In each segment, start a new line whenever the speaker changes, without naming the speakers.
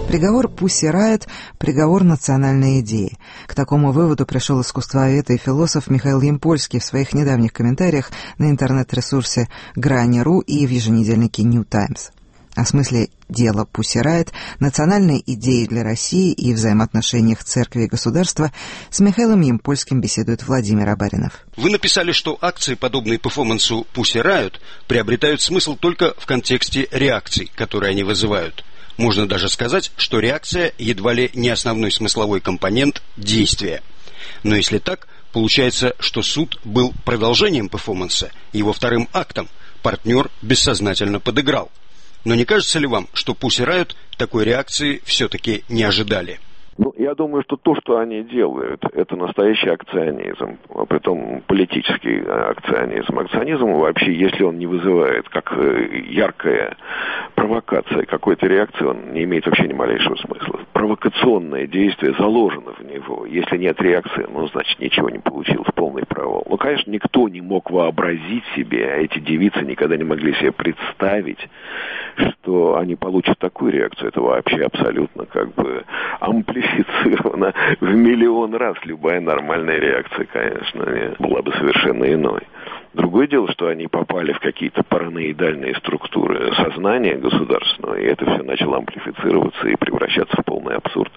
Приговор Pussy Riot – приговор национальной идеи. К такому выводу пришел искусствовед и философ Михаил Ямпольский в своих недавних комментариях на интернет-ресурсе Грани.ру и в еженедельнике New Times. О смысле дела Pussy Riot, национальной идеи для России и взаимоотношениях церкви и государства с Михаилом Ямпольским беседует Владимир Абаринов.
Вы написали, что акции, подобные перформансу Pussy Riot, приобретают смысл только в контексте реакций, которые они вызывают. Можно даже сказать, что реакция едва ли не основной смысловой компонент действия. Но если так, получается, что суд был продолжением перформанса, его вторым актом. Партнер бессознательно подыграл. Но не кажется ли вам, что Pussy Riot такой реакции все-таки не ожидали?
Я думаю, что то, что они делают, это настоящий акционизм, а притом политический акционизм. Акционизм вообще, если он не вызывает как яркая провокация какой-то реакции, он не имеет вообще ни малейшего смысла. Провокационное действие заложено в него. Если нет реакции, значит, ничего не получилось, полный провал. Конечно, никто не мог вообразить себе, а эти девицы никогда не могли себе представить, что они получат такую реакцию. Это вообще абсолютно амплифицирована в миллион раз. Любая нормальная реакция, конечно, была бы совершенно иной. Другое дело, что они попали в какие-то параноидальные структуры сознания государственного, и это все начало амплифицироваться и превращаться в полный абсурд.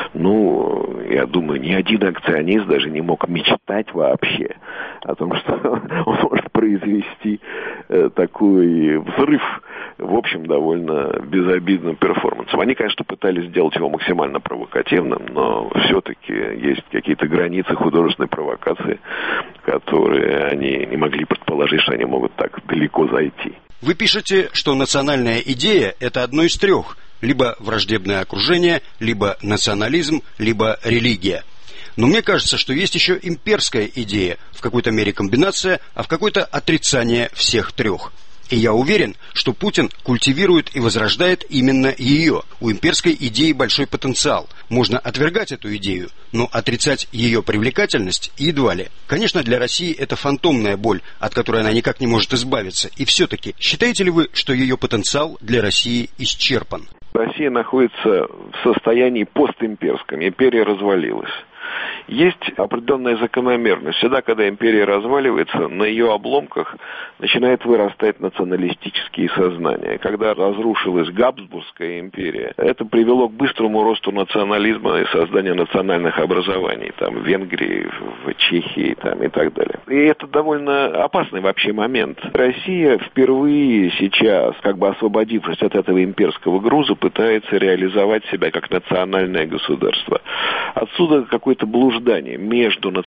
Я думаю, ни один акционист даже не мог мечтать вообще о том, что он может произвести такой взрыв, в общем, довольно безобидным перформансом. Они, конечно, пытались сделать его максимально провокативным, но все-таки есть какие-то границы художественной провокации, которые они не могли предположить, что они могут так далеко зайти.
Вы пишете, что национальная идея – это одно из трех: либо враждебное окружение, либо национализм, либо религия. Но мне кажется, что есть еще имперская идея, в какой-то мере комбинация, а в какой-то отрицание всех трех. И я уверен, что Путин культивирует и возрождает именно ее. У имперской идеи большой потенциал. Можно отвергать эту идею, но отрицать ее привлекательность едва ли. Конечно, для России это фантомная боль, от которой она никак не может избавиться. И все-таки, считаете ли вы, что ее потенциал для России исчерпан?
Россия находится в состоянии постимперском. Империя развалилась. Есть определенная закономерность. Всегда, когда империя разваливается, на ее обломках начинает вырастать националистические сознания. Когда разрушилась Габсбургская империя, это привело к быстрому росту национализма и созданию национальных образований. В Венгрии, в Чехии и так далее. И это довольно опасный вообще момент. Россия впервые сейчас, освободившись от этого имперского груза, пытается реализовать себя как национальное государство. Отсюда какой-то блуждание между